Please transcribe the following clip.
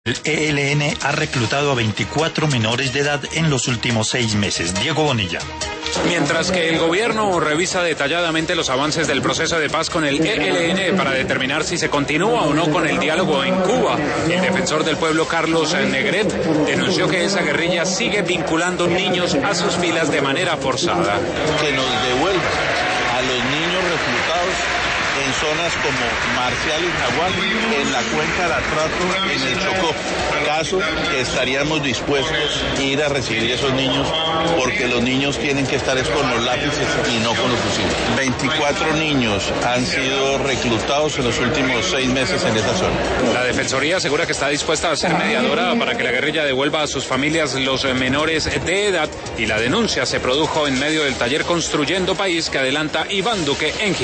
El ELN ha reclutado a 24 menores de edad en los últimos 6 meses. Diego Bonilla. Mientras que el gobierno revisa detalladamente los avances del proceso de paz con el ELN para determinar si se continúa o no con el diálogo en Cuba, el defensor del pueblo Carlos Negret denunció que esa guerrilla sigue vinculando niños a sus filas de manera forzada. Que nos devuelva a los niños reclutados en zonas como Marcial y Jaguar, en la cuenca del Atrato, en el Chocó, caso que estaríamos dispuestos a ir a recibir a esos niños, porque los niños tienen que estar con los lápices y no con los fusiles. 24 niños han sido reclutados en los últimos 6 meses en esa zona. La Defensoría asegura que está dispuesta a ser mediadora para que la guerrilla devuelva a sus familias los menores de edad, y la denuncia se produjo en medio del taller Construyendo País que adelanta Iván Duque en Girón.